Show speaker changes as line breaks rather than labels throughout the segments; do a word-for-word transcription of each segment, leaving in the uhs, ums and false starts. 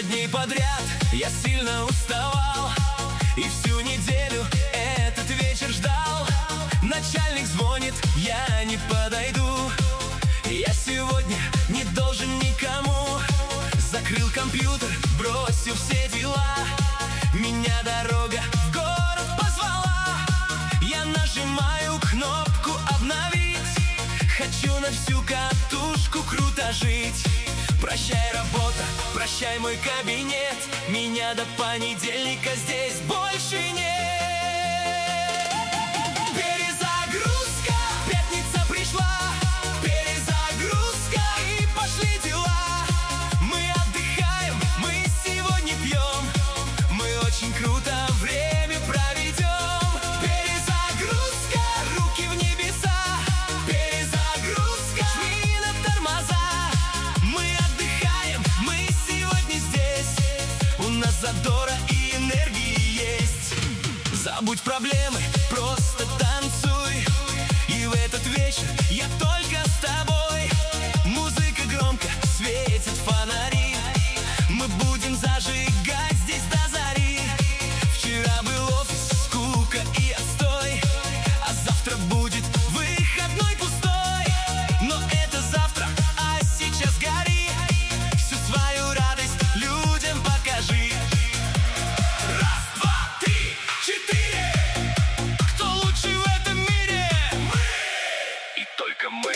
дней подряд я сильно уставал, и всю неделю этот вечер ждал. Начальник звонит, я не подойду. Я сегодня не должен никому. Закрыл компьютер, бросил все дела. Меня дорога в город позвала. Я нажимаю кнопку «Обновить». Хочу на всю катушку круто жить. Прощай, работа, прощай, мой кабинет. Меня до понедельника здесь больше нет. Перезагрузка, пятница пришла. Перезагрузка, и пошли дела. Мы отдыхаем, мы сегодня пьем. Мы очень круто время проведем. Перезагрузка, руки в небеса. Перезагрузка, жми на тормоза. Мы отдыхаем, мы сегодня здесь. У нас задора и энергии есть. Забудь проблемы, просто танцуй. И в этот вечер я только с тобой. Музыка громко, светят фонари. Мы будем зажигать здесь до зари. Вчера был офис, скука и отстой, а завтра будет выходной пустой. Но это завтра, а сейчас гори. Всю свою радость людям покажи. Раз, два, три, четыре. Кто лучший в этом мире? Мы и только мы.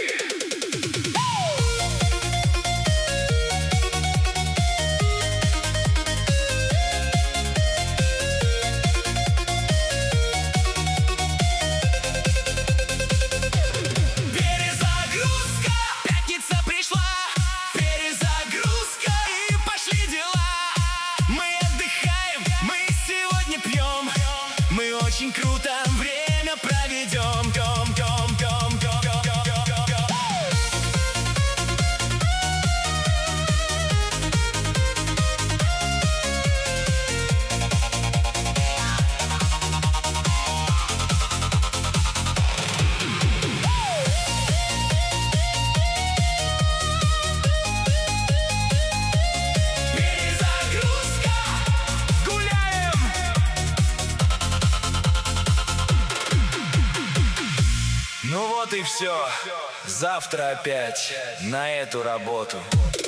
Перезагрузка, пятница пришла. Перезагрузка, и пошли дела. Мы отдыхаем, мы сегодня пьем. Мы очень круто время проведем. Гом, гом, гом, гом, гом, гом, гом, гом. Перезагрузка, гуляем. Ну вот и все. Завтра опять на эту работу.